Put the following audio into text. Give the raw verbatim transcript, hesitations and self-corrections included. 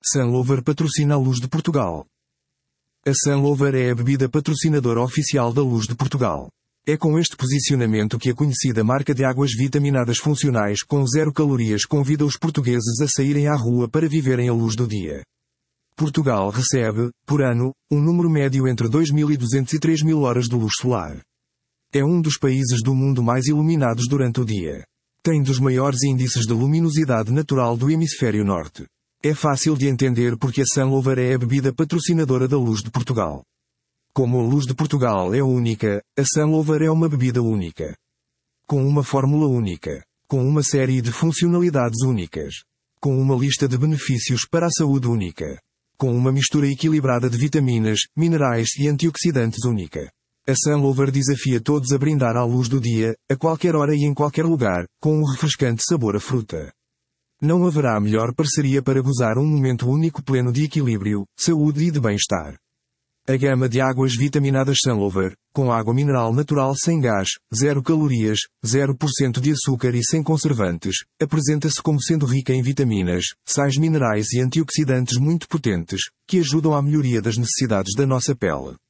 Sunlover patrocina a Luz de Portugal. A Sunlover é a bebida patrocinadora oficial da Luz de Portugal. É com este posicionamento que a conhecida marca de águas vitaminadas funcionais com zero calorias convida os portugueses a saírem à rua para viverem a luz do dia. Portugal recebe, por ano, um número médio entre dois mil e duzentos e três mil horas de luz solar. É um dos países do mundo mais iluminados durante o dia. Tem dos maiores índices de luminosidade natural do hemisfério norte. É fácil de entender porque a Sunlover é a bebida patrocinadora da Luz de Portugal. Como a Luz de Portugal é única, a Sunlover é uma bebida única. Com uma fórmula única. Com uma série de funcionalidades únicas. Com uma lista de benefícios para a saúde única. Com uma mistura equilibrada de vitaminas, minerais e antioxidantes única. A Sunlover desafia todos a brindar à luz do dia, a qualquer hora e em qualquer lugar, com um refrescante sabor a fruta. Não haverá melhor parceria para gozar um momento único pleno de equilíbrio, saúde e de bem-estar. A gama de águas vitaminadas Sunlover, com água mineral natural sem gás, zero calorias, zero por cento de açúcar e sem conservantes, apresenta-se como sendo rica em vitaminas, sais minerais e antioxidantes muito potentes, que ajudam à melhoria das necessidades da nossa pele.